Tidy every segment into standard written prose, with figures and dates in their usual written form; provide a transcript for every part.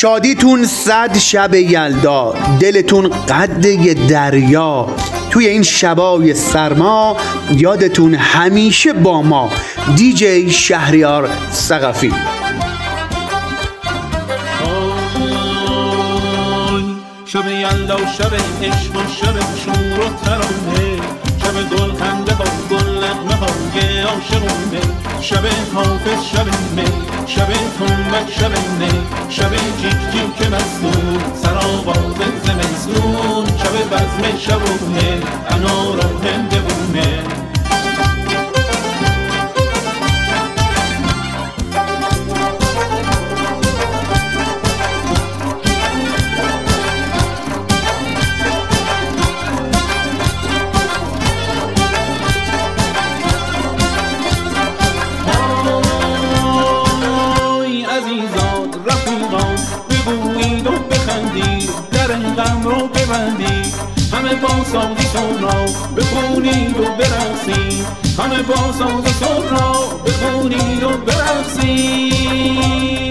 شادیتون 100 شب یلدا، دلتون قد یه دریا، توی این شبای سرما یادتون همیشه با ما. دیجی شهریار ثقفی. شب یلدا و شب عشق و شب شور و ترانه، شب گل خنده ها گل نغمه های عاشقونه، شب حافظ شب می، شب تنبک شب نی، شب جیک جیک مستون سرآواز زمستون، شب بزم شبونه انار و هندوونه. همه با ساز سهراب بخونید و برقصید، همه با ساز سهراب بخونید و برقصید.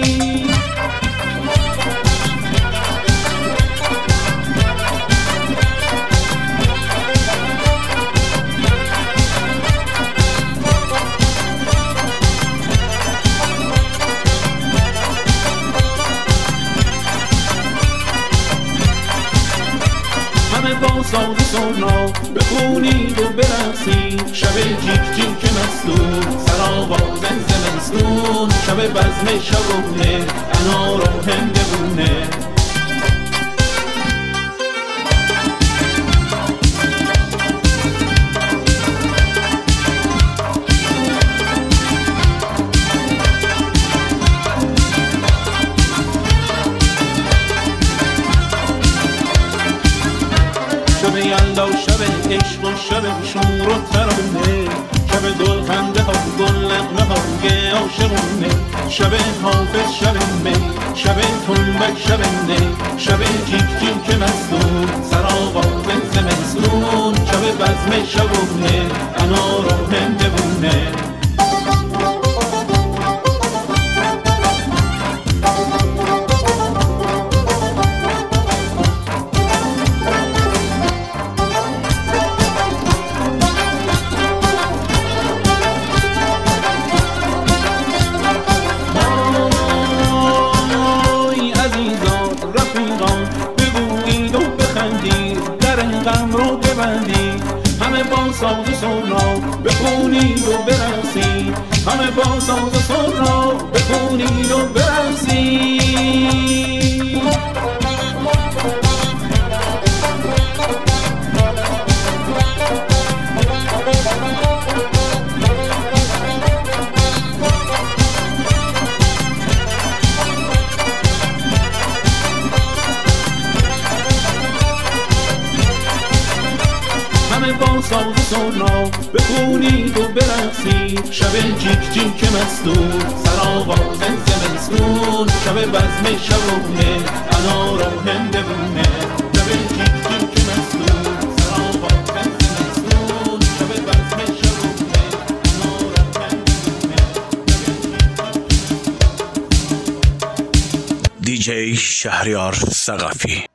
با ساز سهراب بخونید و برقصید، شب جیک جیک مستون سرآواز زمستون، شب بزم شبونه انار و هندوونه. شب یلدا و شب عشق و شب شور و ترانه، شب گل خنده ها گل نغمه های عاشقونه، شب حافظ شب می، شب تنبک شب نی، شب جیک جیک مستون سرآواز زمستون، شب بزم شبونه انار و هندوونه. همه با ساز سهراب بخونید و برقصید، همه با ساز سهراب بخونید و برقصید. همه با ساز سهراب بخونید و برقصید، شب جیک جیک مستون سرآواز زمستون، شب بزم شبونه انار و هندوونه، شب جیک جیک مستون سرآواز زمستون، شب بزم شبونه انار و هندوونه. دیجی شهریار ثقفی.